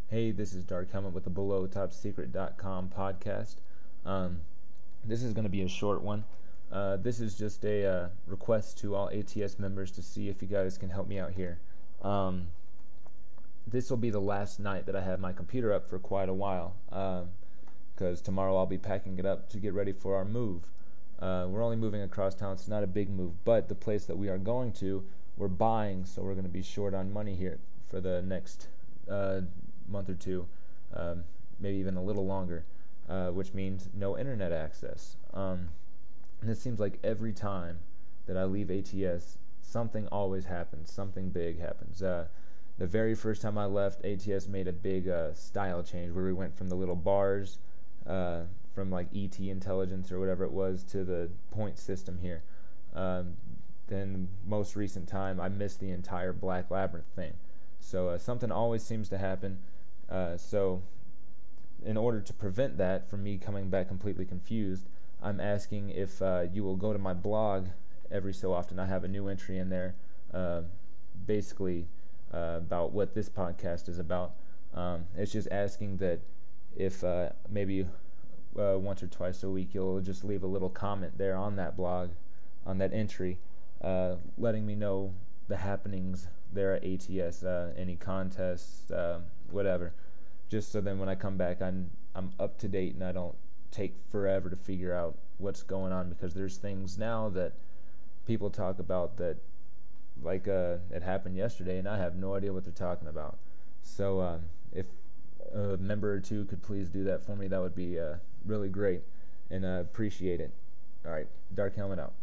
Hey, this is Dark Helmet with the BelowTopSecret.com podcast. This is going to be a short one. This is just a request to all ATS members to see if you guys can help me out here. This will be the last night that I have my computer up for quite a while, because tomorrow I'll be packing it up to get ready for our move. We're only moving across town. It's not a big move, but the place that we are going to, we're buying, so we're going to be short on money here for the next month or two, maybe even a little longer, which means no internet access. And it seems like every time that I leave ATS, something always happens. Something big happens. The very first time I left, ATS made a big style change where we went from the little bars, from like ET Intelligence or whatever it was, to the point system here. Then most recent time, I missed the entire Black Labyrinth thing. So something always seems to happen. So in order to prevent that from me coming back completely confused, I'm asking if you will go to my blog every so often. I have a new entry in there, basically about what this podcast is about. It's just asking that if maybe once or twice a week you'll just leave a little comment there on that blog, on that entry, letting me know the happenings there at ATS, any contests, whatever, just so then when I come back I'm up to date and I don't take forever to figure out what's going on, because there's things now that people talk about that, like it happened yesterday, and I have no idea what they're talking about. So if a member or two could please do that for me, that would be really great, and I appreciate it. Alright, Dark Helmet out.